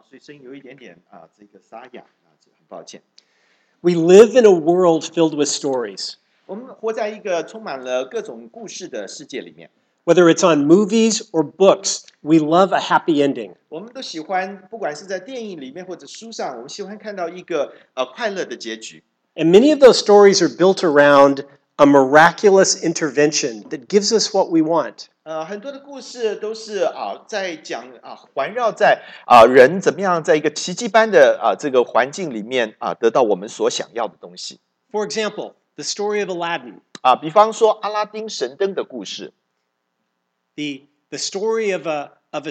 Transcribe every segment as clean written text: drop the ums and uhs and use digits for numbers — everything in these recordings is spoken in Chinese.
所以声音有一点点这个沙哑很抱歉。 We live in a world filled with stories. 我们活在一个充满了各种故事的世界里面。 Whether it's on movies or books, we love a happy ending. 我们都喜欢，不管是在电影里面或者书上，我们喜欢看到一个快乐的结局。 And many of those stories are built around a miraculous intervention that gives us what we want. 很多的故事都是在讲环绕在人怎么样在一个奇迹般的这个环境里面得到我们所想要的东西。 For example, the story of Aladdin, 比方说阿拉丁神灯的故事， the story of a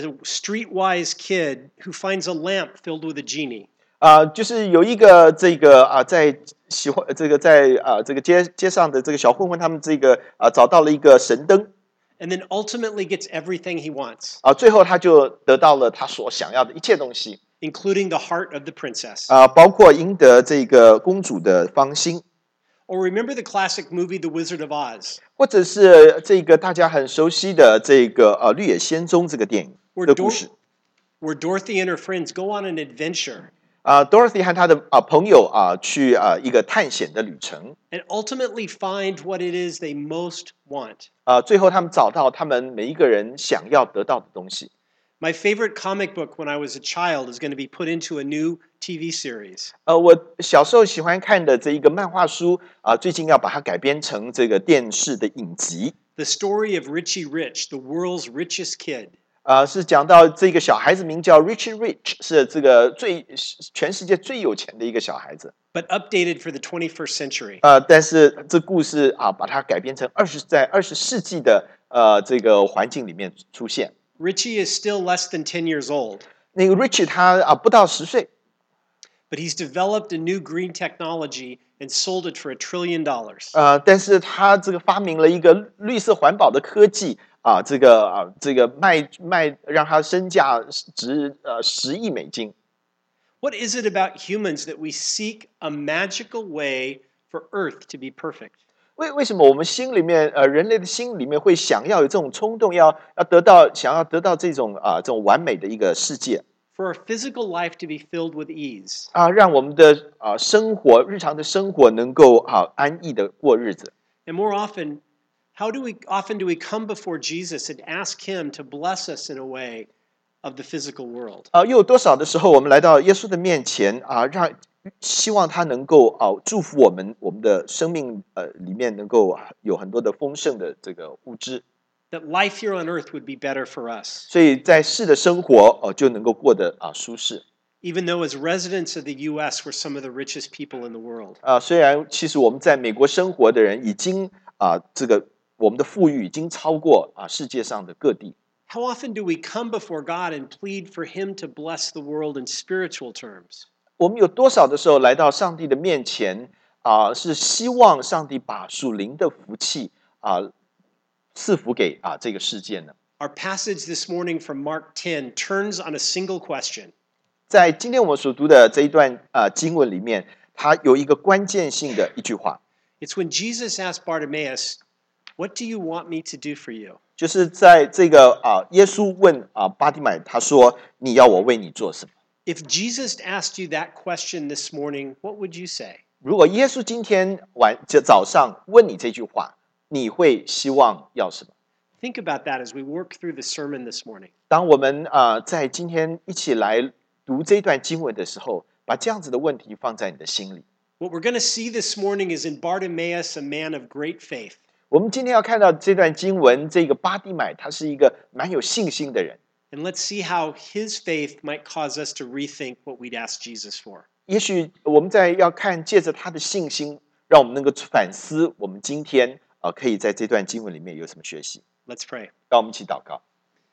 streetwise kid who finds a lamp filled with a genie. 就是有一个这个在喜欢这个在这个街上的这个小混混，他们这个找到了一个神灯， And then ultimately gets everything he wants, 最后他就得到了他所想要的一切东西， including the heart of the princess. 包括赢得这个公主的芳心， Or remember the classic movie The Wizard of Oz, 或者是这个大家很熟悉的这个《绿野仙踪》这个电影的故事。 where Dorothy and her friends go on an adventure Dorothy 和她的朋友去一个探险的旅程， and ultimately find what it is they most want. 最后他们找到他们每一个人想要得到的东西。 My favorite comic book when I was a child is going to be put into a new TV series. 我小时候喜欢看的这一个漫画书最近要把它改编成这个电视的影集。 The story of Richie Rich, the world's richest kid. 是讲到这个小孩子名叫 Richie Rich， 是这个全世界最有钱的一个小孩子。 But updated for the 21st century. 但是这故事把它改编成在20世纪的这个环境里面出现。 Richie is still less than 10 years old, 那个 Richie 他不到10岁， but he's developed a new green technology and sold it for $1 trillion. 但是他这个发明了一个绿色环保的科技这个卖让他身价值10亿美金。 What is it about humans that we seek a magical way for Earth to be perfect? 为什么我们心里面人类的心里面会想要有这种冲动，想要得到这种完美的一个世界 For our physical life to be filled with ease. 让我们的日常的生活能够安逸的过日子。 And more often, how often do we come before Jesus and ask him to bless us in a way of the physical world? 又有多少的时候，我们来到耶稣的面前希望他能够祝福我们的生命里面能够有很多的丰盛的这个物质， That life here on earth would be better for us. 所以在世的生活就能够过得舒适。 Even though as residents of the US, we're some of the richest people in the world. 虽然其实我们在美国生活的人已经我们的富裕已经超过世界上的各地。 How often do we come before God and plead for him to bless the world in spiritual terms? 我们有多少的时候来到上帝的面前是希望上帝把属灵的福气赐福给这个世界呢？ Our passage this morning from Mark 10 turns on a single question. 在今天我们所读的这一段经文里面，它有一个关键性的一句话， It's when Jesus asked Bartimaeus, "What do you want me to do for you?" 就是在这个耶稣问巴底买，他说：“你要我为你做什么？” If Jesus asked you that question this morning, what would you say? 如果耶稣今天早上问你这句话，你会希望要什么？ Think about that as we work through the sermon this morning. 当我们在今天一起来读这段经文的时候，把这样子的问题放在你的心里。 What we're going to see this morning is in Bartimaeus, a man of great faith. 我们今天要看到这段经文，这个巴底买他是一个蛮有信心的人。 And let's see how his faith might cause us to rethink what we'd ask Jesus for. 也许我们要看借着他的信心，让我们能够反思我们今天可以在这段经文里面有什么学习。 Let's pray. 让我们一起祷告。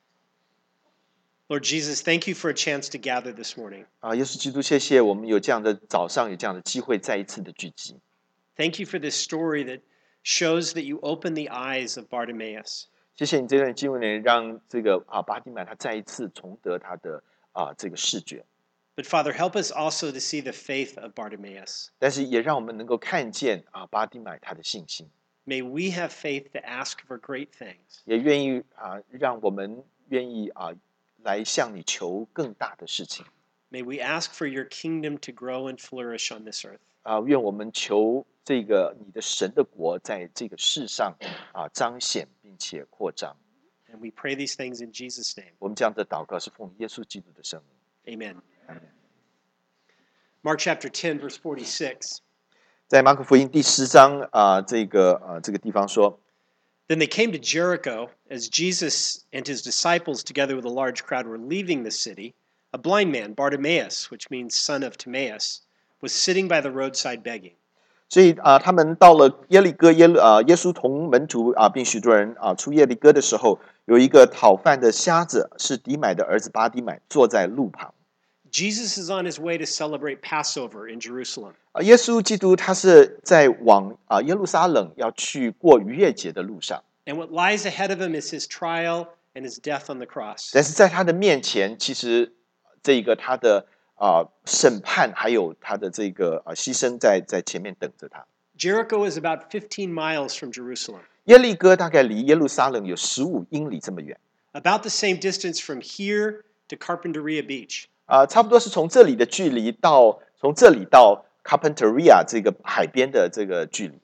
Lord Jesus, thank you for a chance to gather this morning. 耶稣基督，谢谢我们有这样的早上，有这样的机会再一次的聚集。 Thank you for this story that shows that you open the eyes of Bartimaeus. 谢谢你这段经文里让这个巴底买他再一次重得他的这个视觉， But Father, help us also to see the faith of Bartimaeus. 但是也让我们能够看见巴底买他的信心， May we have faith to ask for great things. 也愿意让我们愿意来向你求更大的事情。 May we ask for your kingdom to grow and flourish on this earth. 愿我们求这个你的神的国在这个世上彰显并且扩张。 And we pray these things in Jesus' name. 我们这样的祷告是奉耶稣基督的圣名。 Amen. Mark chapter 10, verse 46. 在马可福音第10章这个地方说， Then they came to Jericho. As Jesus and his disciples, together with a large crowd, were leaving the city, a blind man, Bartimaeus, which means son of Timaeus, was sitting by the roadside begging. 所以他们到了耶利哥，耶稣同门徒并许多人出耶利哥的时候，有一个讨饭的瞎子，是底买的儿子巴底买，坐在路旁。 Jesus is on his way to celebrate Passover in Jerusalem. 耶稣基督他是在往耶路撒冷要去过逾越节的路上， And what lies ahead of him is his trial and his death on the cross. 但是在他的面前，其实这个他的审判还有他的这个牺牲在前面等着他。 Jericho is about 15 miles from Jerusalem, 耶利哥大概离耶路撒冷有15英里这么远， about the same distance from here to Carpinteria Beach. 差不多是从这里的距离从这里到 Carpinteria 这个海边的这个距离。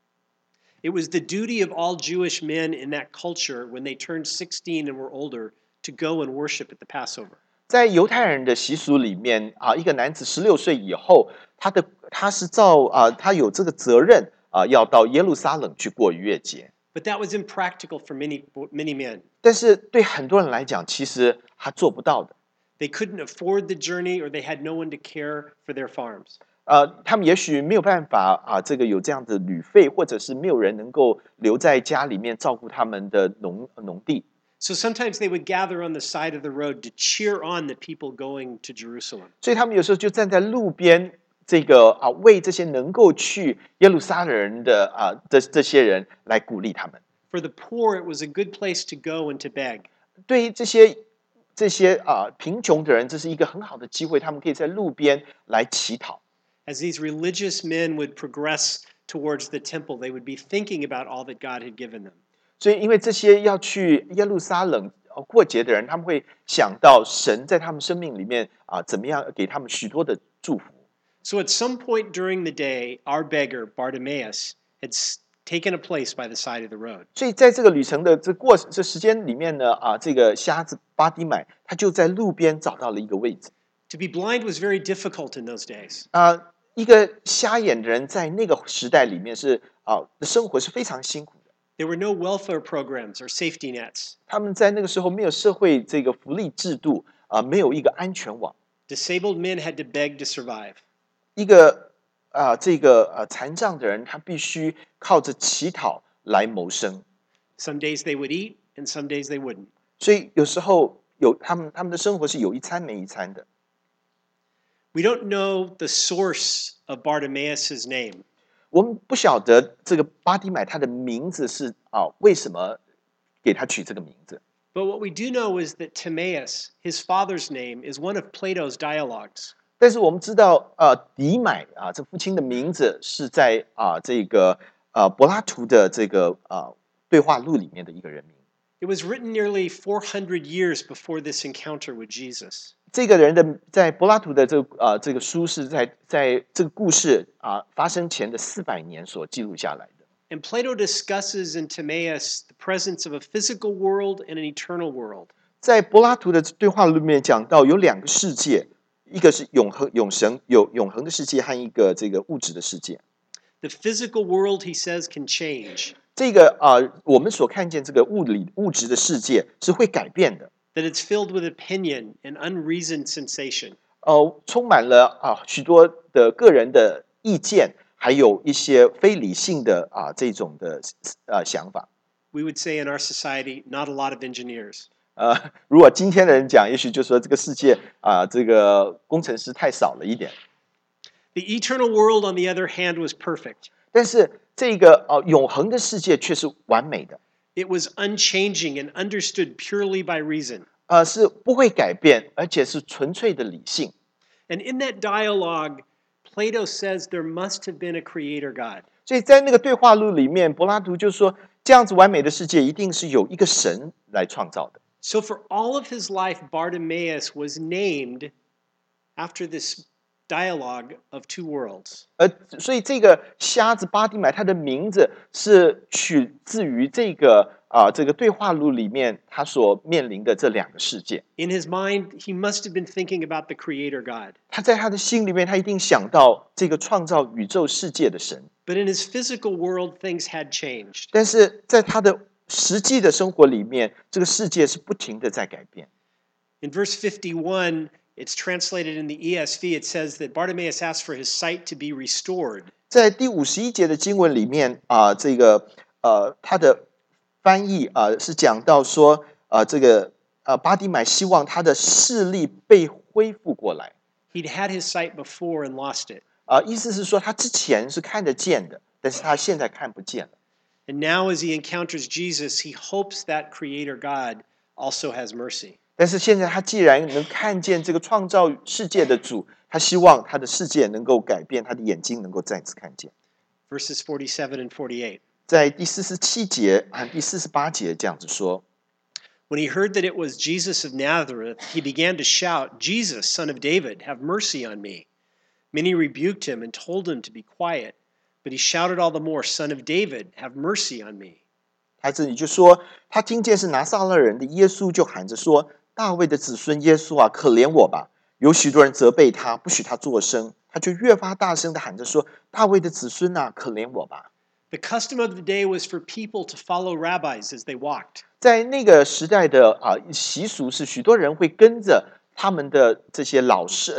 It was the duty of all Jewish men in that culture when they turned 16 and were older to go and worship at the Passover. 在犹太人的习俗里面一个男子16岁以后，他是他有这个责任要到耶路撒冷去过逾越节。 But that was impractical for many men. 但是对很多人来讲，其实他做不到的。 They couldn't afford the journey or they had no one to care for their farms. 他们也许没有办法这个有这样的旅费，或者是没有人能够留在家里面照顾他们的农地。 So sometimes they would gather on the side of the road to cheer on the people going to Jerusalem. 所以他们有时候就站在路边，这个为这些能够去耶路撒冷人的这些人来鼓励他们。 For the poor, it was a good place to go and to beg. 对于这些贫穷的人，这是一个很好的机会，他们可以在路边来乞讨。 As these religious men would progress towards the temple, they would be thinking about all that God had given them. 所以，因为这些要去耶路撒冷过节的人，他们会想到神在他们生命里面怎么样给他们许多的祝福。 So at some point during the day, our beggar, Bartimaeus, had taken a place by the side of the road. 所以，在这个旅程的这时间里面呢，这个瞎子巴底买他就在路边找到了一个位置。 To be blind was very difficult in those days. 一个瞎眼的人在那个时代里面生活是非常辛苦的。 There were no welfare programs or safety nets. 他们在那个时候没有社会这个福利制度没有一个安全网。 Disabled men had to beg to survive. 一个这个残障的人，他必须靠着乞讨来谋生。 Some days they would eat, and some days they wouldn't. 所以有时候他们的生活是有一餐没一餐的。 We don't know the source of Bartimaeus' name. 我们不晓得这个巴底买他的名字是为什么给他取这个名字。 But what we do know is that Timaeus, his father's name, is one of Plato's dialogues. 但是我们知道底买这父亲的名字是在这个柏拉图的这个对话录里面的一个人名。 It was written nearly 400 years before this encounter with Jesus. 这个人的在柏拉图的这个书是在这个故事发生前的400年所记录下来的。 And Plato discusses in Timaeus the presence of a physical world and an eternal world. 在柏拉图的对话里面讲到有2个世界，一个是永恒的世界和一个这个物质的世界。 The physical world, he says, can change. 这个我们所看见这个物质的世界是会改变的。 That it's filled with opinion and unreasoned sensation. 充满了许多的个人的意见，还有一些非理性的这种的想法。 We would say in our society, not a lot of engineers. 如果今天的人讲，也许就说这个世界这个工程师太少了一点。 The eternal world, on the other hand, was perfect. 但是这个永恒的世界却是完美的， It was unchanging and understood purely by reason. 是不会改变，而且是纯粹的理性。 And in that dialogue, Plato says there must have been a creator God. 所以在那个对话录里面，柏拉图就说，这样子完美的世界一定是有一个神来创造的。 So for all of his life, Bartimaeus was named after this dialogue of two worlds. 所以这个瞎子巴底买，他的名字是取自于这个对话录里面他所面临的这两个世界。 In his mind, he must have been thinking about the Creator God. 他在他的心里面，他一定想到这个创造宇宙世界的神。 But in his physical world, things had changed. 但是在他的实际的生活里面，这个世界是不停的在改变。 In verse 51, it's translated in the ESV, it says that Bartimaeus asked for his sight to be restored. 在第51节的经文里面他的翻译是讲到说巴底买希望他的视力被恢复过来。 He'd had his sight before and lost it. 意思是说他之前是看得见的，但是他现在看不见了。 And now, as he encounters Jesus, he hopes that Creator God also has mercy. 但是现在他既然能看见这个创造世界的主，他希望他的世界能够改变，他的眼睛能够再次看见。 Verses 47 and 48. 在第47节和第48节这样子说。 When he heard that it was Jesus of Nazareth, he began to shout, Jesus, son of David, have mercy on me. Many rebuked him and told him to be quiet, but he shouted all the more, Son of David, have mercy on me. 他这里就说，他听见是拿撒勒人的耶稣，就喊着说：“大卫的子孙耶稣啊，可怜我吧！”有许多人责备他，不许他作声，他就越发大声的喊着说：“大卫的子孙啊，可怜我吧！” The custom of the day was for people to follow rabbis as they walked. 在那个时代的习俗是，许多人会跟着他们的这些老师，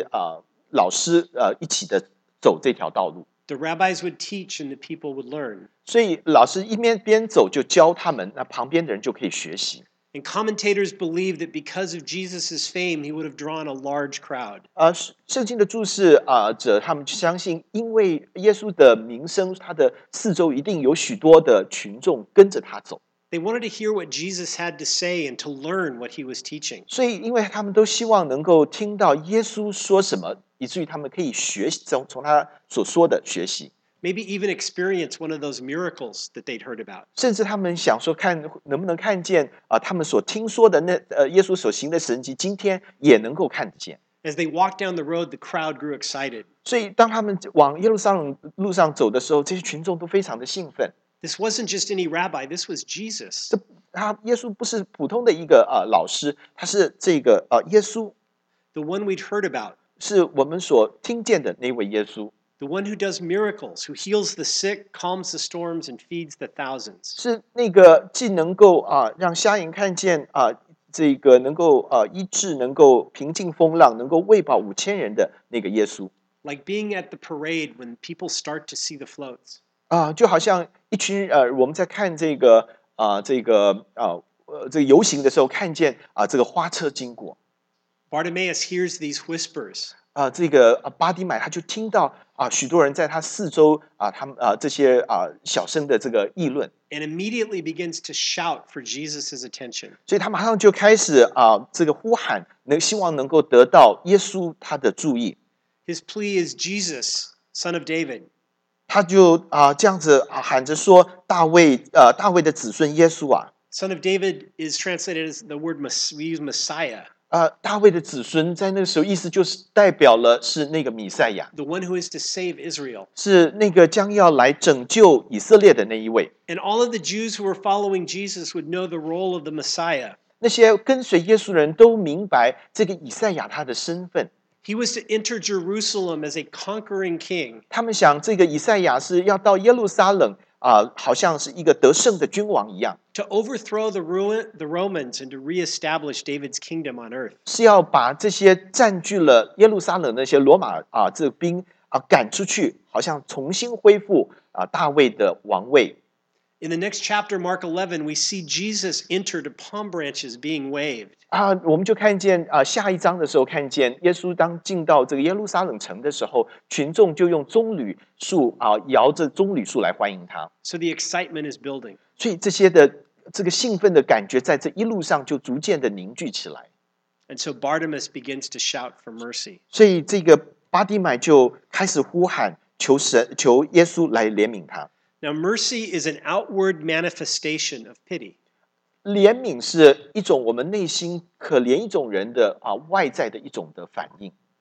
一起的走这条道路。 The rabbis would teach and the people would learn. 所以老师一边走就教他们，那旁边的人就可以学习。 And commentators believe that because of Jesus' fame, he would have drawn a large crowd. 圣经的注释者他们相信，因为耶稣的名声，他的四周一定有许多的群众跟着他走。 They wanted to hear what Jesus had to say and to learn what he was teaching. 所以，因为他们都希望能够听到耶稣说什么，以至于他们可以学习从他所说的学习。 Maybe even experience one of those miracles that they'd heard about. 甚至他们想说，看能不能看见他们所听说的耶稣所行的神迹，今天也能够看得见。 As they walked down the road, the crowd grew excited. 所以，当他们往耶路撒冷路上走的时候，这些群众都非常的兴奋。 This wasn't just any rabbi, this was Jesus. 耶稣不是普通的一个老师，他是这个耶稣， The one we'd heard about. 是我们所听见的那位耶稣， The one who does miracles, who heals the sick, calms the storms, and feeds the thousands. 是那个既能够让瞎眼看见这个能够医治，能够平静风浪，能够喂饱5000人的那个耶稣。 Like being at the parade when people start to see the floats. 就好像一群我们在看这个游行的时候，看见这个花车经过。 Bartimaeus hears these whispers. 这个巴底买他就听到许多人在他四周他们这些小声的这个议论， And immediately begins to shout for Jesus' attention. 所以他马上就开始这个呼喊，希望能够得到耶稣他的注意。 His plea is Jesus, son of David. 他就这样子喊着说：“大卫的子孙耶稣啊！” Son of David is translated as the word we use Messiah, 大卫的子孙在那个时候意思就是代表了是那个弥赛亚， the one who is to save Israel. 是那个将要来拯救以色列的那一位。 And all of the Jews who were following Jesus would know the role of the Messiah. 那些跟随耶稣的人都明白这个以赛亚他的身份。 He was to enter Jerusalem as a conquering king. 他们想，这个以赛亚是要到耶路撒冷好像是一个得胜的君王一样， To overthrow the Romans and to reestablish David's kingdom on earth. 是要把这些占据了耶路撒冷那些罗马这兵赶出去，好像重新恢复大卫的王位。 In the next chapter, Mark 11, we see Jesus enter to palm branches being waved. 我们就看见下一章的时候，看见耶稣当进到这个耶路撒冷城的时候，群众就用棕榈树摇着棕榈树来欢迎他。 So the excitement is building. 所以这些的这个兴奋的感觉，在这一路上就逐渐的凝聚起来。 And so Bartimaeus begins to shout for mercy. 所以这个巴底买就开始呼喊，求耶稣来怜悯他。 Now, mercy is an outward manifestation of pity. 怜悯是一种我们内心可怜一种人的外在的一种的反应。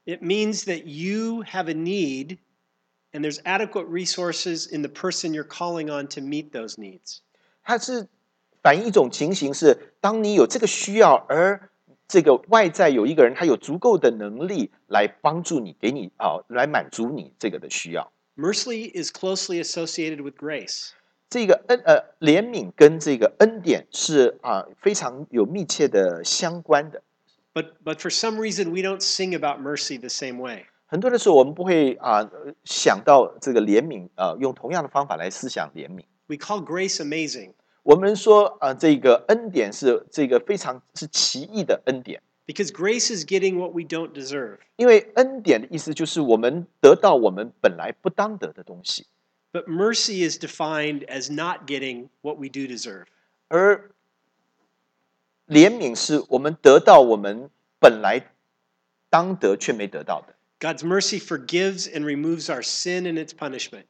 It means that you have a need and there's adequate resources in the person you're calling on to meet those needs. 它是反映一种情形是，当你有这个需要，而这个外在有一个人，他有足够的能力来帮助你，给你来满足你这个的需要。 Mercy is closely associated with grace. 这个怜悯跟这个恩典是非常有密切的相关的。 But for some reason, we don't sing about mercy the same way. 很多的时候，我们不会想到这个怜悯用同样的方法来思想怜悯。 We call grace amazing 我们说这个恩典是这个非常是奇异的恩典， because grace is getting what we don't deserve. 因为恩典的意思就是我们得到我们本来不当得的东西， But mercy is defined as not getting what we do deserve. 而怜悯是我们得到我们本来当得却没得到的。 God's mercy forgives and removes our sin and its punishment.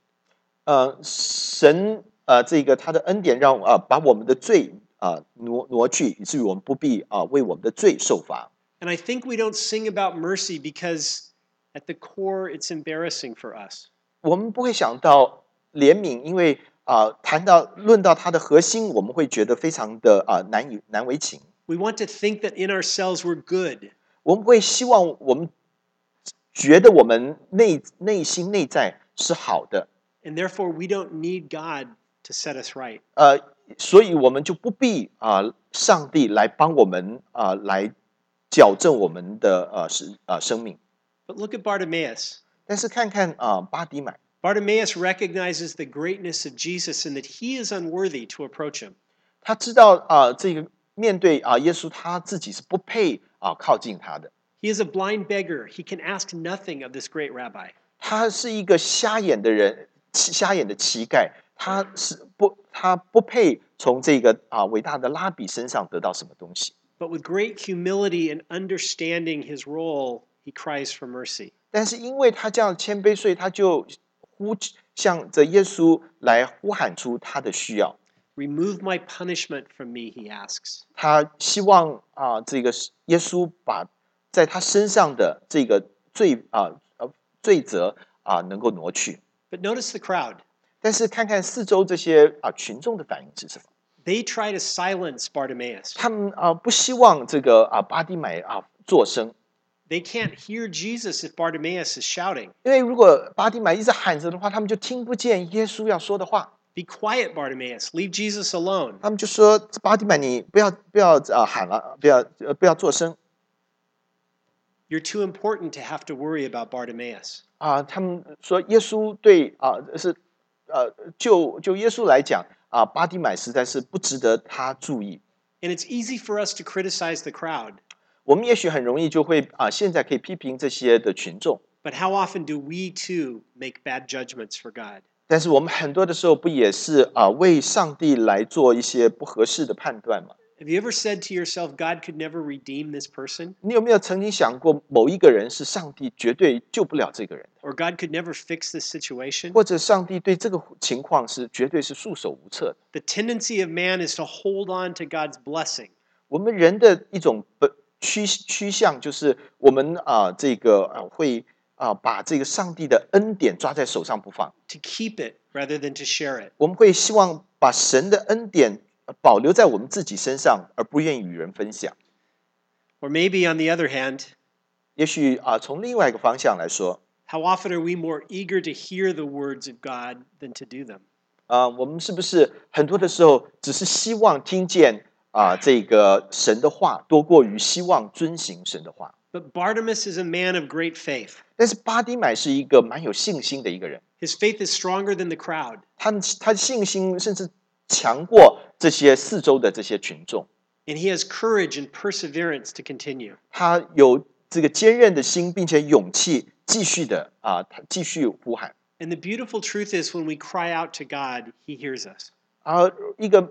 神这个他的恩典让把我们的罪挪去，以至于我们不必为我们的罪受罚。 And I think we don't sing about mercy because at the core it's embarrassing for us. 我们不会想到怜悯，因为论到它的核心，我们会觉得非常的难为情。 We want to think that in ourselves we're good. 我们会希望我们觉得我们内心内在是好的， And therefore we don't need God to set us right. 所以我们就不必上帝来帮我们来矫正我们的生命。 But look at Bartimaeus. 但是看看巴底买， Bartimaeus recognizes the greatness of Jesus and that he is unworthy to approach him. 他知道这个面对耶稣，他自己是不配靠近他的。 He is a blind beggar. He can ask nothing of this great rabbi. 他是一个瞎眼的人，瞎眼的乞丐，他不配从这个伟大的拉比身上得到什么东西。 But with great humility and understanding his role, he cries for mercy. 但是因为他这样谦卑，所以他就向着耶稣来呼喊出他的需要。 Remove my punishment from me, he asks. 他希望这个耶稣把在他身上的这个罪责能够挪去。 But notice the crowd. 但是看看四周这些群众的反应是什么？ They try to silence Bartimaeus. 他们不希望这个巴底买作声， They can't hear Jesus if Bartimaeus is shouting. 因为如果巴底买一直喊着的话，他们就听不见耶稣要说的话。 Be quiet, Bartimaeus. Leave Jesus alone. 他们就说：“巴底买，你不要喊了，不要作声 You're too important to have to worry about Bartimaeus. 他们说耶稣对就耶稣来讲巴底买实在是不值得他注意。 And it's easy for us to criticize the crowd. 我们也许很容易就会现在可以批评这些的群众， But how often do we too make bad judgments for God? 但是我们很多的时候不也是为上帝来做一些不合适的判断吗？ Have you ever said to yourself, God could never redeem this person? 你有没有曾经想过，某一个人是上帝绝对救不了这个人的， Or God could never fix this situation? 或者上帝对这个情况是绝对是束手无策的？ The tendency of man is to hold on to God's blessing. 我们人的一种趋向就是我们这个会把这个上帝的恩典抓在手上不放， To keep it rather than to share it. 我们会希望把神的恩典保留在我们自己身上，而不愿意与人分享。 Or maybe on the other hand, 也许从另外一个方向来说， how often are we more eager to hear the words of God than to do them? 我们是不是很多的时候只是希望听见这个神的话，多过于希望遵行神的话？ But Bartimaeus is a man of great faith. 但是巴底买是一个蛮有信心的一个人， His faith is stronger than the crowd. 他的信心甚至强过这些四周的这些群众。 And he has courage and perseverance to continue. 他有这个坚韧的心，并且勇气继续的继续呼喊。 And the beautiful truth is when we cry out to God, he hears us. 一个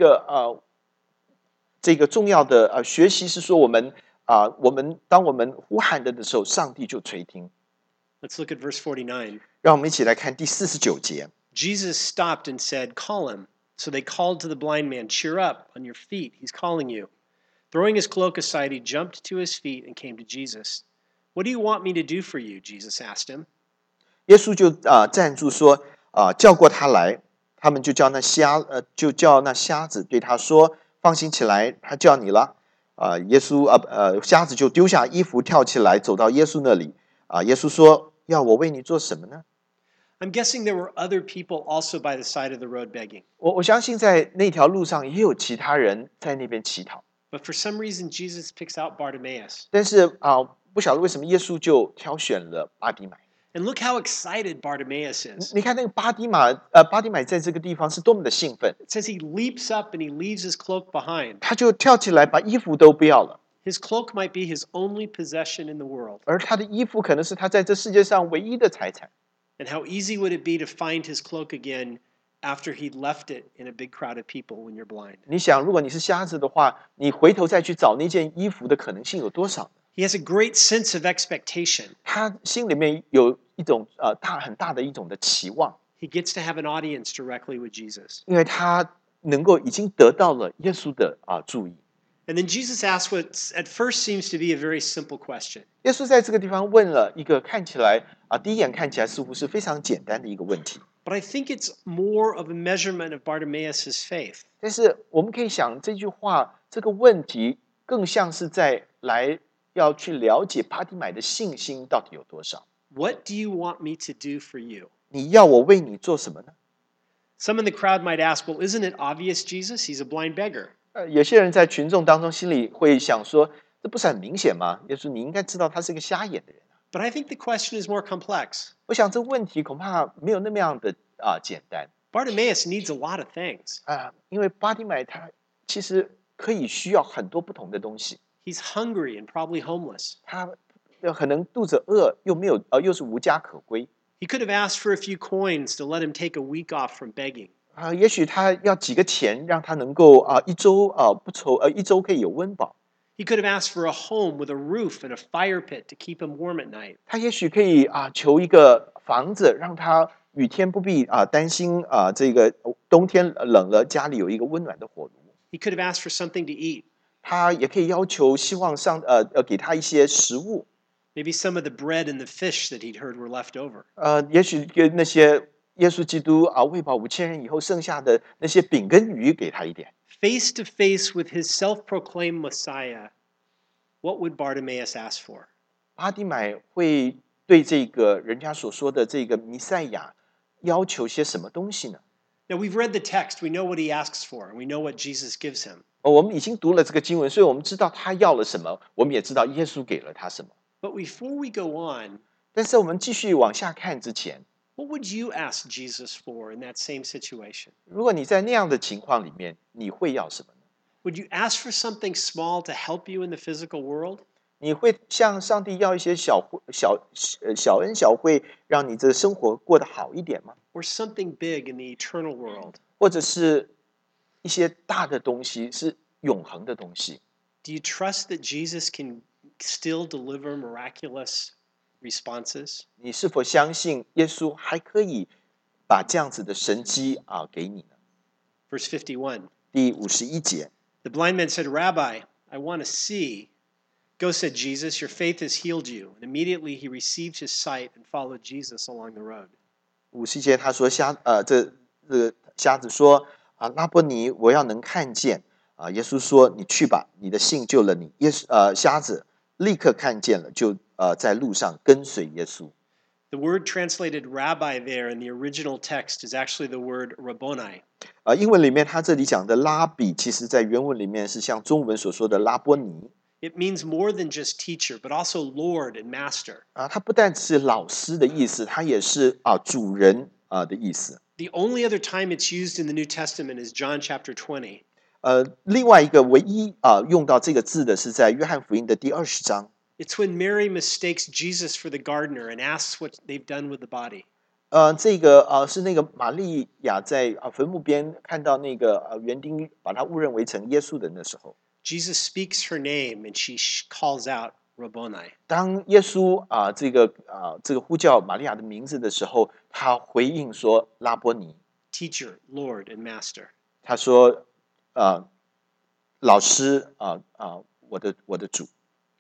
这个重要的学习是说，当我们呼喊的时候，上帝就垂听。 Let's look at verse 49. 让我们一起来看第49节。 Jesus stopped and said, "Call him." So they called to the blind man, "Cheer up, on your feet, he's calling you." Throwing his cloak aside, he jumped to his feet and came to Jesus. What do you want me to do for you? Jesus asked him. 耶稣就站住说叫过他来，他们就叫那瞎子对他说：放心起来，他叫你了。耶稣瞎子就丢下衣服跳起来，走到耶稣那里。耶稣说：要我为你做什么呢？ I'm guessing there were other people also by the side of the road begging. 我相信在那条路上也有其他人在那边乞讨， But for some reason, Jesus picks out Bartimaeus. 但是不晓得为什么耶稣就挑选了巴底买。 And look how excited Bartimaeus is. 你看那个巴底买在这个地方是多么的兴奋， It says he leaps up and he leaves his cloak behind. 他就跳起来把衣服都不要了， His cloak might be his only possession in the world. 而他的衣服可能是他在这世界上唯一的财产。 And how easy would it be to find his cloak again after he'd left it in a big crowd of people when you're blind? 你想，如果你是瞎子的话，你回头再去找那件衣服的可能性有多少？ He has a great sense of expectation. 他心里面有一种很大的一种的期望， He gets to have an audience directly with Jesus. 因为他能够已经得到了耶稣的注意。 And then Jesus asks what at first seems to be a very simple question. 耶稣在这个地方问了一个看起来第一眼看起来似乎是非常简单的一个问题， But I think it's more of a measurement of Bartimaeus' faith. 但是我们可以想这句话这个问题更像是要去了解巴底买的信心到底有多少。 What do you want me to do for you? 你要我为你做什么呢？ Some in the crowd might ask, well, isn't it obvious, Jesus? He's a blind beggar. 有些人在群众当中心里会想说，这不是很明显吗？耶稣，你应该知道他是一个瞎眼的人。 But I think the question is more complex. 我想这个问题恐怕没有那么样的简单 Bartimaeus needs a lot of things. 因为巴底买他其实可以需要很多不同的东西， He's hungry and probably homeless. 他可能肚子饿，又是无家可归 He could have asked for a few coins to let him take a week off from begging. 也许他要几个钱，让他能够一周不愁一周可以有温饱。 He could have asked for a home with a roof and a fire pit to keep him warm at night. 他也许可以求一个房子，让他雨天不必担心这个冬天冷了家里有一个温暖的火炉。 He could have asked for something to eat. 他也可以要求希望给他一些食物。 Maybe some of the bread and the fish that he'd heard were left over. 也许给那些耶稣基督喂饱5000人以后剩下的那些饼跟鱼给他一点。 Face to face with his self-proclaimed Messiah, what would Bartimaeus ask for? 巴底买会对这个人家所说的这个弥赛亚要求些什么东西呢？ Now, we've read the text. We know what he asks for, and we know what Jesus gives him. 我们已经读了这个经文，所以我们知道他要了什么，我们也知道耶稣给了他什么。 But before we go on, 但是我们继续往下看之前， what would you ask Jesus for in that same situation? 如果你在那样的情况里面，你会要什么呢？ Would you ask for something small to help you in the physical world? 你会向上帝要一些小恩小惠，让你的生活过得好一点吗？ Or something big in the eternal world? 或者是一些大的东西，是永恒的东西？ Do you trust that Jesus can still deliver miraculous responses? 你是否相信耶稣还可以把这样子的神迹给你呢？ Verse 51. 第51节， The blind man said, Rabbi, I want to see. Go, said Jesus, your faith has healed you. And immediately he received his sight and followed Jesus along the road. 50节他说这个瞎子说拉波尼，我要能看见耶稣说你去吧，你的信救了你。瞎子立刻看见了，就在路上跟随耶稣。 The word translated rabbi there in the original text is actually the word rabboni. 英文里面他这里讲的拉比，其实在原文里面是像中文所说的拉波尼。 It means more than just teacher, but also Lord and master. 它不但是老师的意思，它也是主人的意思。 The only other time it's used in the New Testament is John chapter 20. 另外一个唯一用到这个字的是在约翰福音的第20章。 It's when Mary mistakes Jesus for the gardener and asks what they've done with the body. 这个是那个玛利亚在坟墓边看到那个园丁，把他误认为成耶稣的那时候。 Jesus speaks her name and she calls out Rabboni. 当耶稣这个呼叫玛利亚的名字的时候，他回应说拉波尼， Teacher, Lord, and Master. 他说老师我的主。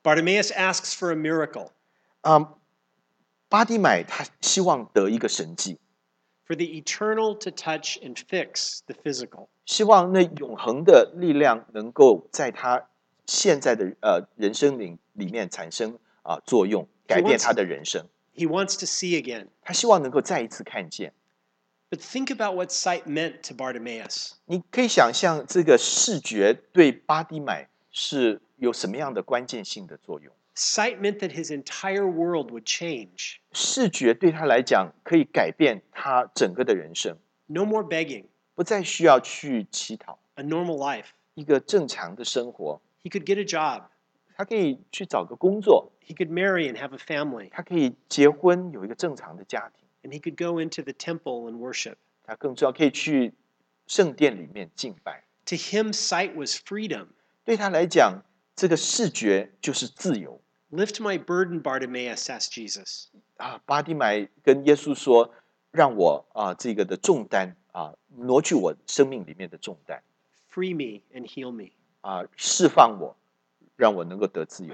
Bartimaeus asks for a miracle, 巴迪买他希望得一个神迹， for the eternal to touch and fix the physical. 希望那永恒的力量能够在他现在的人生里面产生作用，改变他的人生。 He wants to see again. 他希望能够再一次看见。 But think about what sight meant to Bartimaeus. 你可以想象这个视觉对巴迪买是有什么样的关键性的作用？ Sight meant that his entire world would change. 视觉对他来讲可以改变他整个的人生， No more begging, 不再需要去乞讨， a normal life. 一个正常的生活。 He could get a job. 他可以去找个工作， He could marry and have a family. 他可以结婚，有一个正常的家庭。 And he could go into the temple and worship. 他更重要，可以去圣殿里面敬拜。 To him, sight was freedom. 对他来讲，这个视觉就是自由。 Lift my burden, Bartimaeus asked Jesus. 巴迪买跟耶稣说：“让我这个的重担挪去我生命里面的重担 Free me and heal me. 释放我，让我能够得自由。”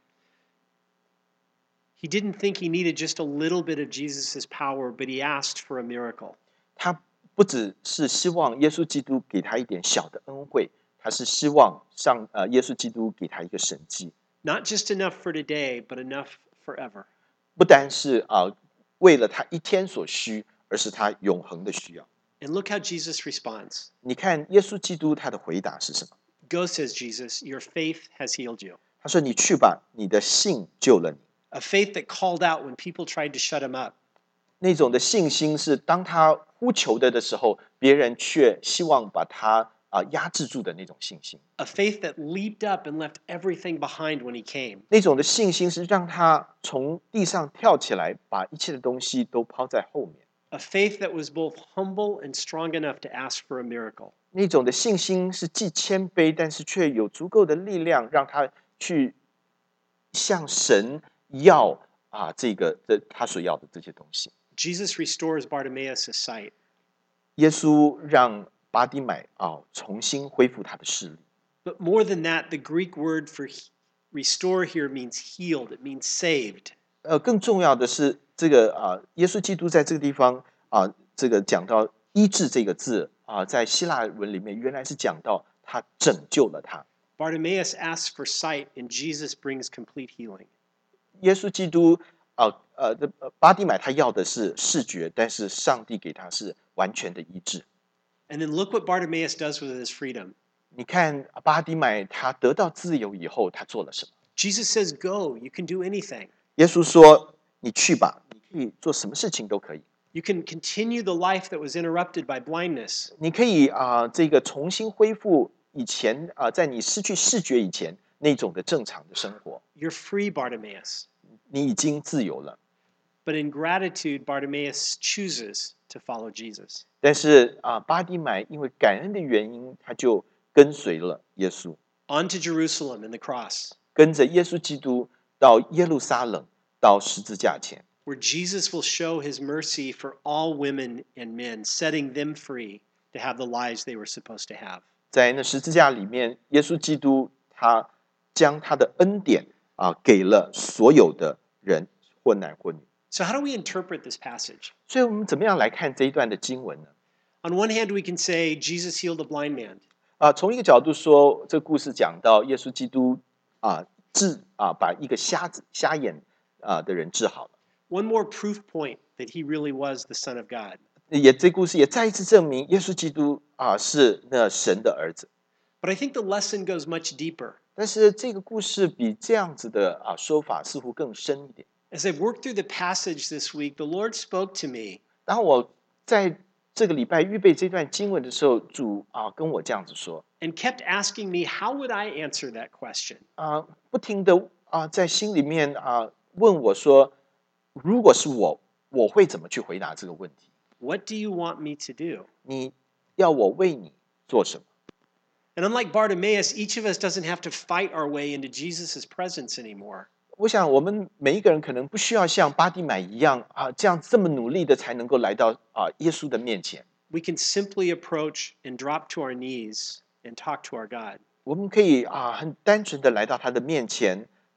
He didn't think he needed just a little bit of Jesus' power, but he asked for a miracle. 他不只是希望耶稣基督给他一点小的恩惠，他是希望耶稣基督给他一个神迹， Not just enough for today, but enough forever. 不单是为了他一天所需，而是他永恒的需要。 And look how Jesus responds. 你看耶稣基督他的回答是什么？ Go, says Jesus, your faith has healed you. 他说：“你去吧，你的信救了你。” A faith that called out when people tried to shut him up. 那种的信心是当他呼求的时候，别人却希望把他压制住的那种信心。 A faith that leaped up and left everything behind when he came. 那种的信心是让他从地上跳起来，把一切的东西都抛在后面。 A faith that was both humble and strong enough to ask for a miracle. 那种的信心是既谦卑，但是却有足够的力量，让他去向神要他所要的这些东西。 Jesus restores Bartimaeus' sight. 耶稣让巴迪买重新恢复他的视力。 But more than that, the Greek word for restore here means healed. It means saved. 更重要的是，这个耶稣基督在这个地方这个讲到医治这个字在希腊文里面原来是讲到他拯救了他。 Bartimaeus asks for sight, and Jesus brings complete healing. 耶稣基督巴迪买他要的是视觉，但是上帝给他是完全的医治。 And then look what Bartimaeus does with his freedom. 你看巴迪买他得到自由以后，他做了什么？ Jesus says, Go, you can do anything. 耶稣说：“你去吧，你可以做什么事情都可以。 You can continue the life that was interrupted by blindness. 你可以这个重新恢复以前在你失去视觉以前那种的正常的生活。 You're free, Bartimaeus. 你已经自由了。 But in gratitude, Bartimaeus chooses to follow Jesus. 但是巴迪买因为感恩的原因，他就跟随了耶稣， On to Jerusalem and the cross, 跟着耶稣基督到耶路撒冷，到十字架前， where Jesus will show his mercy for all women and men, setting them free to have the lives they were supposed to have. 在那十字架里面，耶稣基督他将他的恩典给了所有的人，或男或女。 So, how do we interpret this passage? 所以我们怎么样来看这一段的经文呢？ On one hand, we can say Jesus healed a blind man. 从一个角度说，这个故事讲到耶稣基督把一个瞎眼的人治好了。 One more proof point that he really was the Son of God. 这故事也再一次证明耶稣基督是那神的儿子。 But I think the lesson goes much deeper. 但是这个故事比这样子的说法似乎更深一点。 As I've worked through the passage this week, the Lord spoke to me. 当我在这个礼拜预备这段经文的时候，主跟我这样子说 And kept asking me, how would I answer that question? 不停的在心里面问我说，如果是我会怎么去回答这个问题？ What do you want me to do? 你要我为你做什么？ And unlike Bartimaeus, each of us doesn't have to fight our way into Jesus' presence anymore. 我想我们每一个人可能不需要像巴迪买一样这么努力的才能够来到耶稣的面前。 We can simply approach and drop to our knees and talk to our God. 我们可以很单纯的来到他的面前，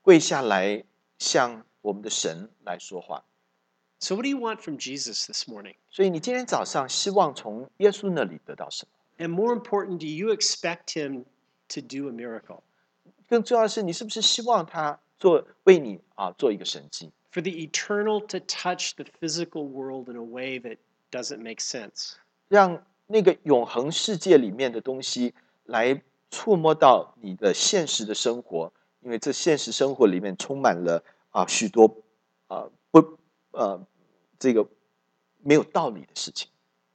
跪下来向我们的神来说话。 So, what do you want from Jesus this morning? 所以你今天早上希望从耶稣那里得到什么？ And more important, do you expect him to do a miracle? 更重要的是，你是不是希望他为你做一个神迹， For the eternal to touch the physical world in a way that doesn't make sense? 让那个永恒世界里面的东西来触摸到你的现实的生活，因为这现实生活里面充满了许多不这个没有道理的事情。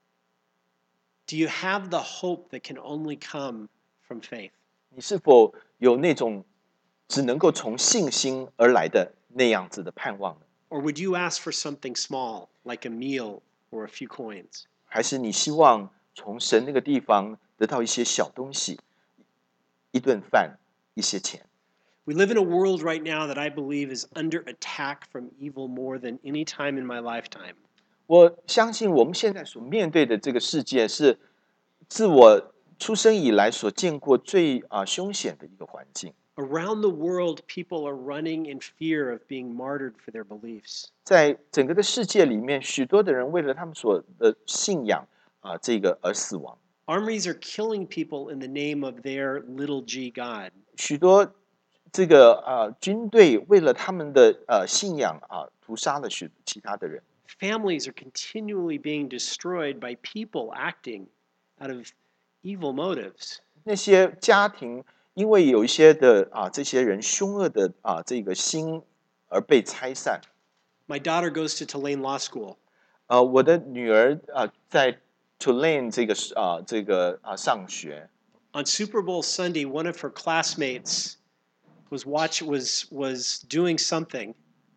Do you have the hope that can only come from faith? 你是否有那种只能够从信心而来的那样子的盼望呢？ Or would you ask for something small, like a meal or a few coins? 还是你希望从神那个地方得到一些小东西，一顿饭，一些钱？ We live in a world right now that I believe is under attack from evil more than any time in my lifetime. 我相信我们现在所面对的这个世界是自我出生以来所见过最凶险的一个环境。 Around the world, people are running in fear of being martyred for their beliefs. 在整个的世界里面，许多的人为了他们所的信仰这个而死亡。 Armies are killing people in the name of their little g God. 许多这个军队为了他们的信仰屠杀了其他的人。 Families are continually being destroyed by people acting out of evil motives. 那些家庭因为有一些的这些人凶恶的这个心而被拆散。 My daughter goes to Tulane Law School. 我的女儿在 Tulane 这个上学。 On Super Bowl Sunday, one of her classmates was doing something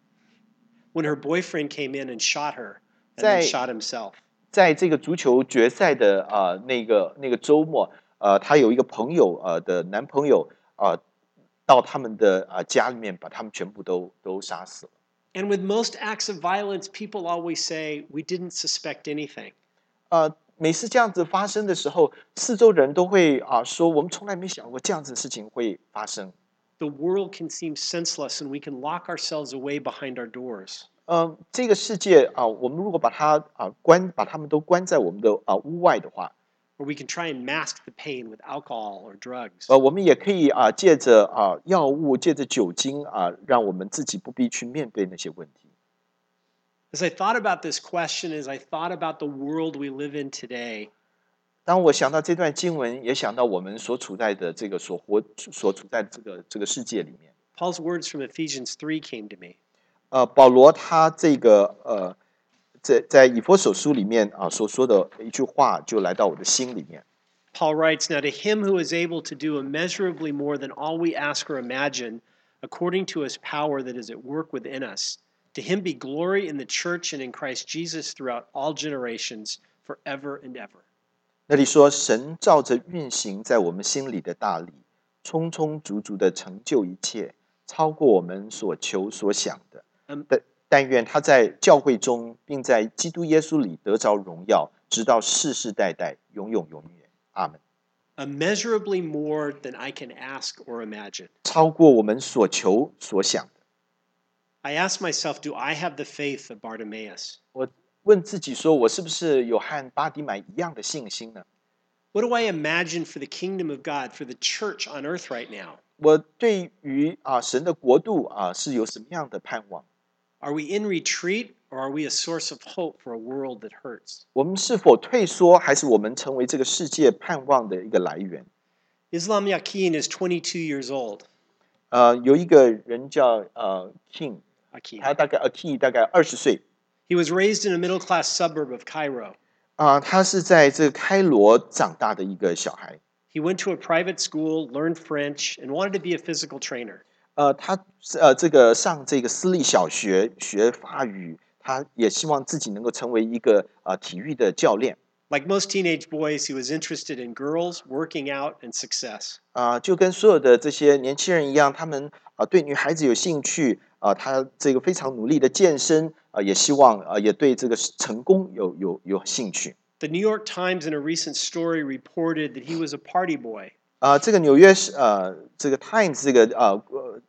when her boyfriend came in and shot her and then shot himself. 在这个足球决赛的那个周末，她有一个朋友的男朋友到他们的家里面把他们全部都杀死了。 And with most acts of violence, people always say, we didn't suspect anything. 每次这样子发生的时候，四周人都会说，我们从来没想过这样子的事情会发生。 The world can seem senseless and we can lock ourselves away behind our doors. 这个世界我们如果把他们都关在我们的屋外的话， Or we can try and mask the pain with alcohol or drugs. 我们也可以借着药物，借着酒精让我们自己不必去面对那些问题。 As I thought about this question, as I thought about the world we live in today, 当我想到这段经文，也想到我们所处在的这个所处在的这个世界里面。 Paul's words from Ephesians 3 came to me. 保罗他这个在以弗所书里面所说的一句话，就来到我的心里面。 Paul writes, Now to him who is able to do immeasurably more than all we ask or imagine, according to his power that is at work within us, to him be glory in the church and in Christ Jesus throughout all generations, forever and ever. 那里说，神照着运行在我们心里的大力，充充足足的成就一切，超过我们所求所想的。但愿他在教会中，并在基督耶稣里得着荣耀，直到世世代代，永永远远。阿门。 Immeasurably more than I can ask or imagine. 超过我们所求所想的。 I ask myself, do I have the faith of Bartimaeus? 我问自己说，我是不是有和巴底买一样的信心呢？ What do I imagine for the kingdom of God, for the church on earth right now? 我对于神的国度是有什么样的盼望？ Are we in retreat or are we a source of hope for a world that hurts? 我们是否退缩，还是我们成为这个世界盼望的一个来源？ Islam Yakin is 22 years old. 有一个人叫King， Akin. 他大概20岁。 He was raised in a middle-class suburb of Cairo. 他是在这个开罗长大的一个小孩。 He went to a private school, learned French, and wanted to be a physical trainer. 他这个上这个私立小学学法语，他也希望自己能够成为一个体育的教练。 Like most teenage boys, he was interested in girls, working out, and success. 就跟所有的这些年轻人一样，他们对女孩子有兴趣，他这个非常努力的健身，也希望也对这个成功有兴趣。 The New York Times in a recent story reported that he was a party boy. 这个纽约这个 Times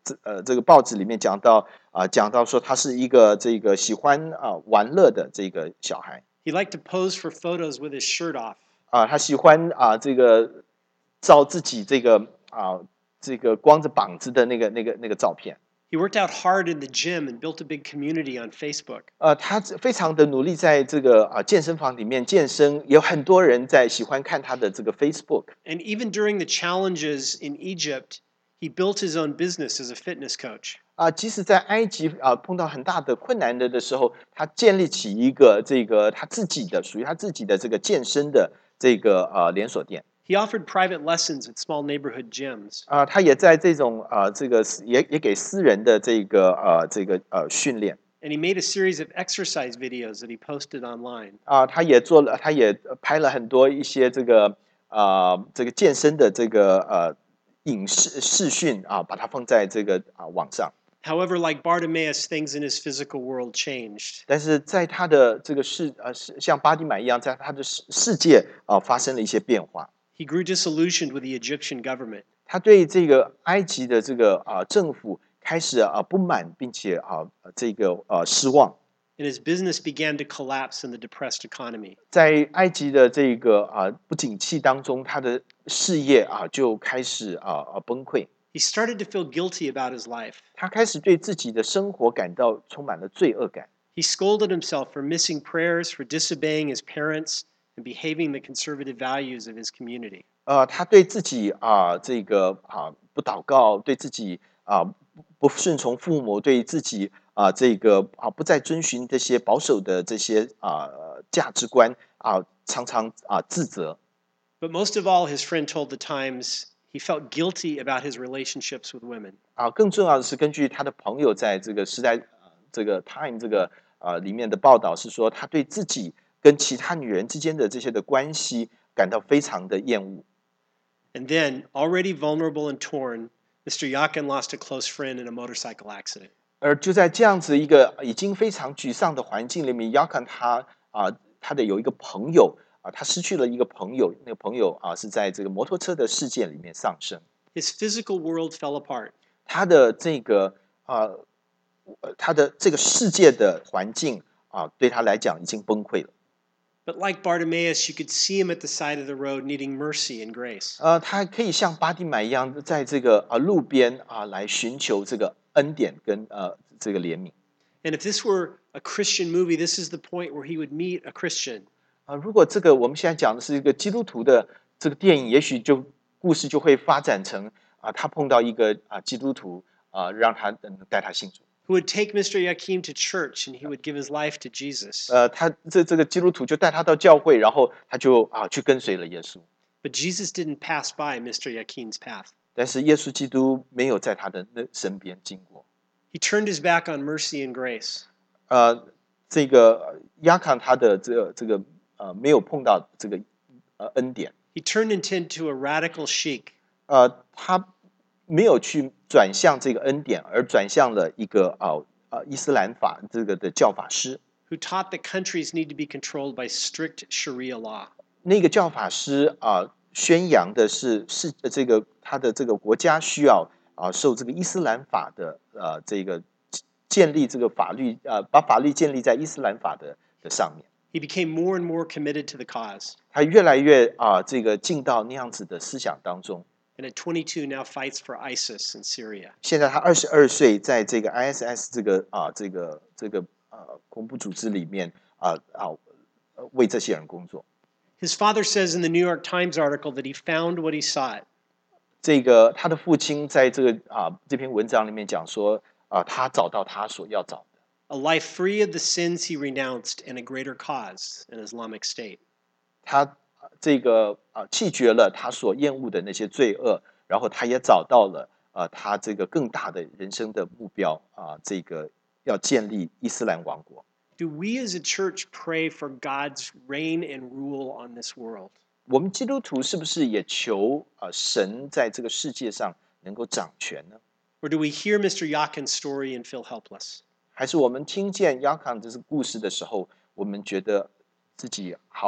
这个报纸里面讲到说他是一个这个喜欢玩乐的这个小孩 He liked to pose for photos with his shirt off. 他喜欢这个照自己这个光着膀子的那个照片。 He worked out hard in the gym and built a big community on Facebook. 他非常的努力在这个健身房里面健身，有很多人在喜欢看他的这个 Facebook。 And even during the challenges in Egypt, he built his own business as a fitness coach. 即使在埃及碰到很大的困难的时候，他建立起一个这个他自己的属于他自己的这个健身的这个连锁店。 He offered private lessons at small neighborhood gyms. 他也在这种这个也给私人的这个训练。 And he made a series of exercise videos that he posted online. 他也拍了很多一些这个健身的这个视讯把它放在这个网上。 However, like Bartimaeus, things in his physical world changed. 但是在他的这个像巴迪买一样，在他的世界发生了一些变化。 He grew disillusioned with the Egyptian government. 他对这个埃及的这个政府开始不满，并且这个失望。 And his business began to collapse in the depressed economy. 在埃及的这个不景气当中，他的事业就开始崩溃。 He started to feel guilty about his life. 他开始对自己的生活感到充满了罪恶感。 He scolded himself for missing prayers, for disobeying his parents, and behaving the conservative values of his community. 他对自己这个不祷告，对自己不顺从父母，对自己这个不再遵循这些保守的这些价值观常常自责。 But most of all, his friend told the Times he felt guilty about his relationships with women. 更重要的是，根据他的朋友在这个时代这个 Time 这个里面的报道是说，他对自己跟其他女人之间的这些的关系感到非常的厌恶。 And then, already vulnerable and torn, Mr. Yakin lost a close friend in a motorcycle accident. 而就在这样子一个已经非常沮丧的环境里面，亚坎他的有一个朋友他失去了一个朋友，那个朋友是在这个摩托车的事件里面丧生。 His physical world fell apart. 他的这个他的这个世界的环境对他来讲已经崩溃了。 But like Bartimaeus, you could see him at the side of the road needing mercy and grace. 他可以像巴蒂买一样，在这个路边来寻求这个恩典跟这个怜悯。 And if this were a Christian movie, this is the point where he would meet a Christian. 如果这个我们现在讲的是一个基督徒的这个电影，也许故事就会发展成他碰到一个基督徒让他带他信主。 Who would take Mr. Yakin to church and he would give his life to Jesus. 他这个基督徒就带他到教会，然后他就去跟随了耶稣。 But Jesus didn't pass by Mr. Yakin's path. 但是耶稣基督没有在他的身边经过。 He turned his back on mercy and grace. 这个亚坎他的这个没有碰到这个恩典。 He turned into a radical sheik. 他没有去转向这个恩典，而转向了一个伊斯兰法这个的教法师。 Who taught that countries need to be controlled by strict Sharia law. 那个教法师宣扬的是这个他的这个国家需要受这个伊斯兰法的这个建立这个法律把法律建立在伊斯兰法的上面。 He became more and more committed to the cause. 他越来越这个进到那样子的思想当中。 And at 22 now fights for ISIS in Syria. 现在他22岁，在这个 ISS 这个恐怖组织里面为这些人工作。 His father says in the New York Times article that he found what he sought. 这个他的父亲在这篇文章里面讲说他找到他所要找的。 A life free of the sins he renounced and a greater cause, an Islamic state. 他这个弃绝了他所厌恶的那些罪恶，然后他也找到了他这个更大的人生的目标这个要建立伊斯兰王国。 Do we as a church pray for God's reign and rule on this world? 我们基督徒是不是也求神在这个世界上能够掌权呢？ Or do we hear Mr. Yakin's story and feel helpless? 还是我们听见亚坎这个故事的时候，我们觉得自己毫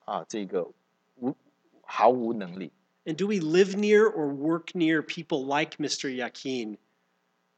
无能力？ And do we live near or work near people like Mr. Yakin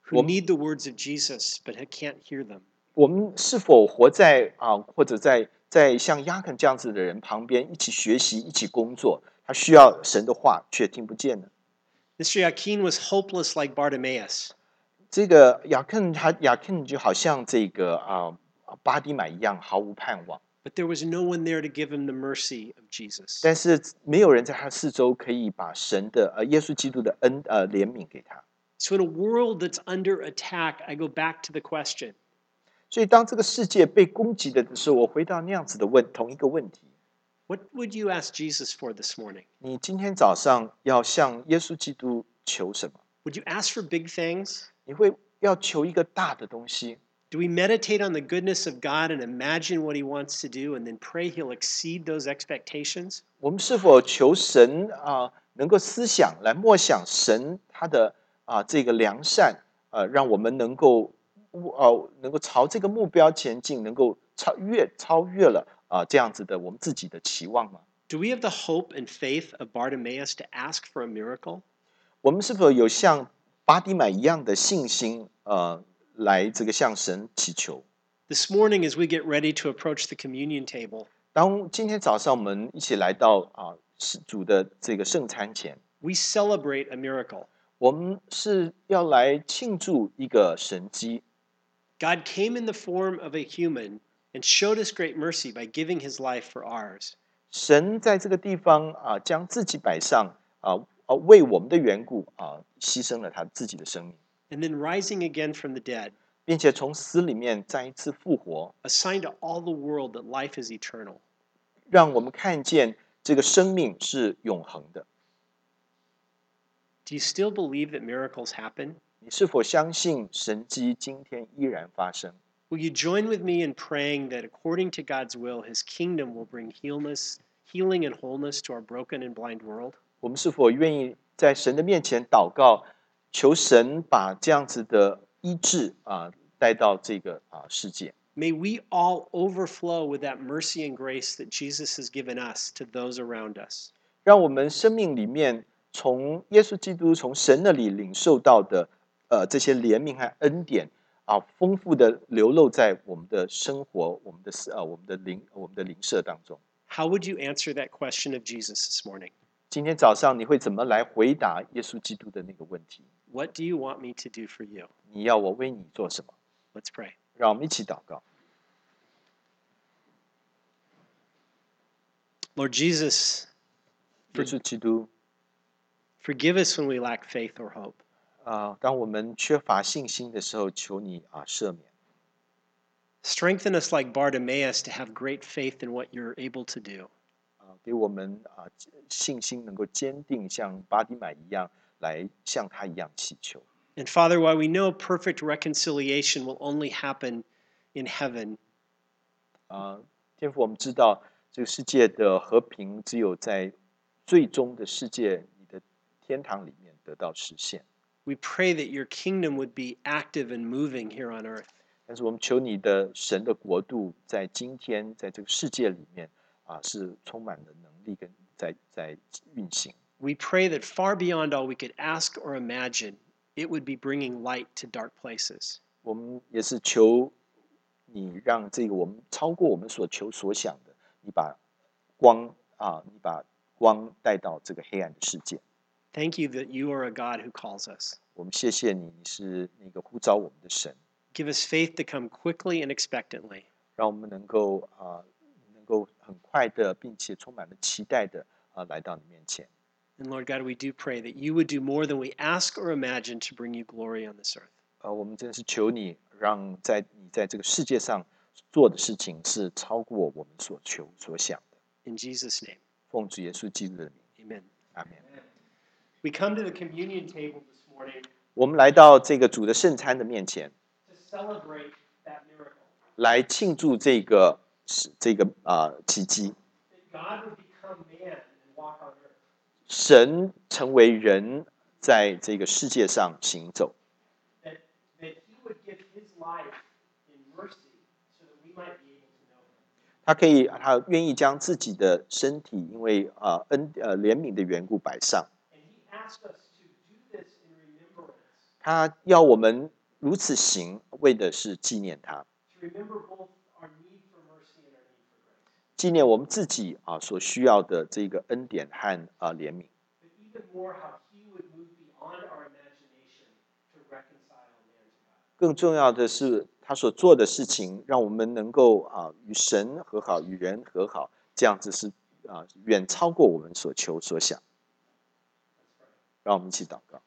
who need the words of Jesus but can't hear them? 我们是否活在或者在像雅肯这样子的人旁边一起学习、一起工作？他需要神的话，却听不见呢？ Mr. Yakin was hopeless like Bartimaeus. 这个雅肯就好像这个巴迪买一样，毫无盼望。 But there was no one there to give him the mercy of Jesus. 但是没有人在他四周可以把神的耶稣基督的怜悯给他。 So in a world that's under attack, I go back to the question, 所以当这个世界被攻击的时候，我回到那样子的同一个问题： what would you ask Jesus for this morning? 你今天早上要向耶稣基督求什么？ Would you ask for big things? 你会要求一个大的东西？ Do we meditate on the goodness of God and imagine what he wants to do and then pray he'll exceed those expectations? 我们是否求神能够思想来默想神他的这个良善让我们能够朝这个目标前进，能够超越了这样子的我们自己的期望吗？ Do we have the hope and faith of Bartimaeus to ask for a miracle? 我们是否有像巴迪买一样的信心来这个向神祈求？ This morning, as we get ready to approach the communion table, 当今天早上我们一起来到主的这个圣餐前， we celebrate a miracle. 我们是要来庆祝一个神迹。 God came in the form of a human and showed us great mercy by giving his life for ours. 神在这个地方将自己摆上为我们的缘故牺牲了他自己的生命， And then rising again from the dead, 并且从死里面再一次复活， a sign to all the world that life is eternal. 让我们看见这个生命是永恒的。 Do you still believe that miracles happen? 你是否相信神迹今天依然发生？ Will you join with me in praying that according to God's will, his kingdom will bring healing and wholeness to our broken and blind world? 我们是否愿意在神的面前祷告，求神把这样子的医治带到这个世界？ May we all overflow with that mercy and grace that Jesus has given us to those around us. 让我们生命里面从耶稣基督从神那里领受到的这些怜悯和恩典丰富的流露在我们的生活、我们的灵舍当中。 How would you answer that question of Jesus this morning? 今天早上你会怎么来回答耶稣基督的那个问题？ What do you want me to do for you? 你要我为你做什么？ Let's pray. 让我们一起祷告。 Lord Jesus, 耶稣基督 forgive us when we lack faith or hope. 当我们缺乏信心的时候，求你赦免。 Strengthen us like Bartimaeus to have great faith in what you're able to do. 给我们信心能够坚定，像巴迪买一样，来像他一样祈求。 And Father, while we know perfect reconciliation will only happen in heaven, 天父，我们知道这个世界的和平只有在最终的世界，你的天堂里面得到实现。 we pray that your kingdom would be active and moving here on earth. 但是我们求你的神的国度，在今天在这个世界里面是充满了能力跟在运行。 We pray that far beyond all we could ask or imagine, it would be bringing light to dark places. 我们也是求你让这个我们超过我们所求所想的，你把光带到这个黑暗的世界。 Thank you that you are a God who calls us. 我们谢谢你，你是那个呼召我们的神， Give us faith to come quickly and expectantly. 让我们能够很快的，并且充满了期待的来到你面前。 And Lord God, we do pray that you would do more than we ask or imagine to bring you glory on this earth. 我们真的是求你，让你在这个世界上做的事情是超过我们所求所想的。 In Jesus' name, 奉主耶稣基督的名， amen. 阿门。 We come to the communion table this morning 我们来到这个主的圣餐的面前， to celebrate that miracle. 来庆祝这个奇迹。 That God would become man and walk on earth. 神成为人，在这个世界上行走。 That he would give his life in mercy so that we might be able to know him. 他愿意将自己的身体，因为怜悯的缘故摆上。 And he asked us to do this in remembrance. 他要我们如此行，为的是纪念他， to remember both our need for mercy and our need for grace. 纪念我们自己所需要的这个恩典和怜悯。 But even more, how he would move beyond our imagination to reconcile man to God. 更重要的是，他所做的事情，让我们能够与神和好，与人和好，这样子是远超过我们所求所想。 Let's pray. 让我们一起祷告。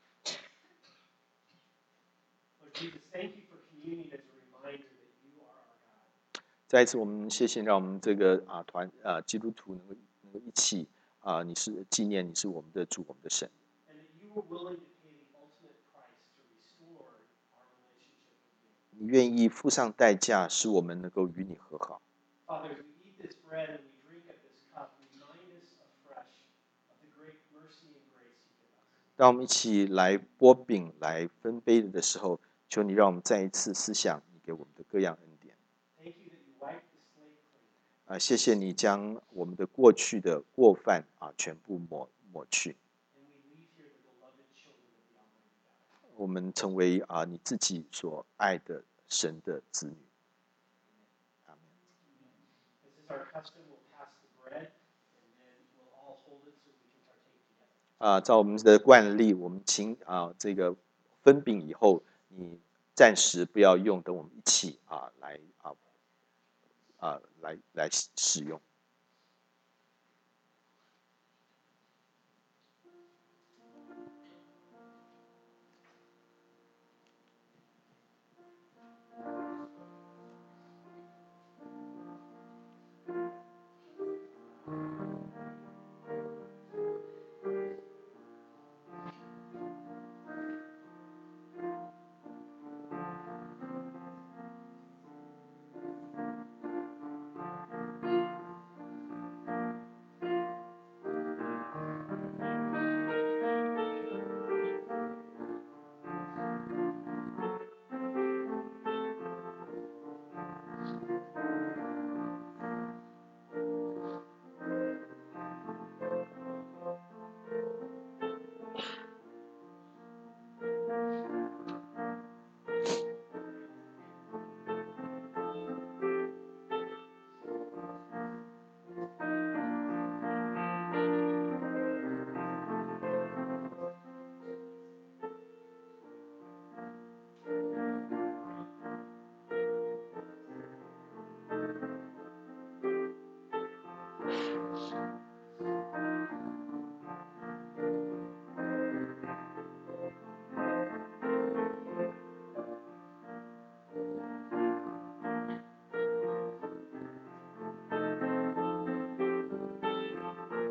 Lord Jesus, thank you for communion as a reminder that you are our God. 再一次，我们谢谢，让我们这个基督徒能够一起你是纪念你是我们的主，我们的神。 And that you were willing to pay the ultimate price to restore our relationship with you. 你愿意付上代价，使我们能够与你和好。 Father, as we eat this bread and we drink of this cup, remind us afresh of the great mercy and grace you give us. 当我们一起来拨饼、来分杯的时候，求你让我们再一次思想你给我们的各样恩典。 Thank you that you wiped the slate clean. 谢谢你将我们的过去的过犯全部抹去， And we leave here the beloved children of the Almighty God. 我们成为你自己所爱的神的子女。阿门。 As is our custom, we'll pass the bread and then we'll all hold it so we can partake together. 照我们的惯例，我们请这个分饼以后，你暂时不要用，等我们一起来使用。